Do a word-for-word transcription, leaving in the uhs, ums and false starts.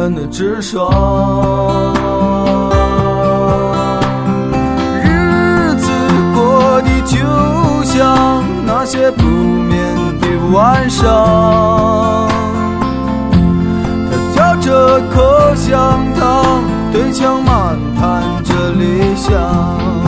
人的直爽。日子过得就像那些不眠的晚上，他嚼着口香糖，对墙漫谈着理想。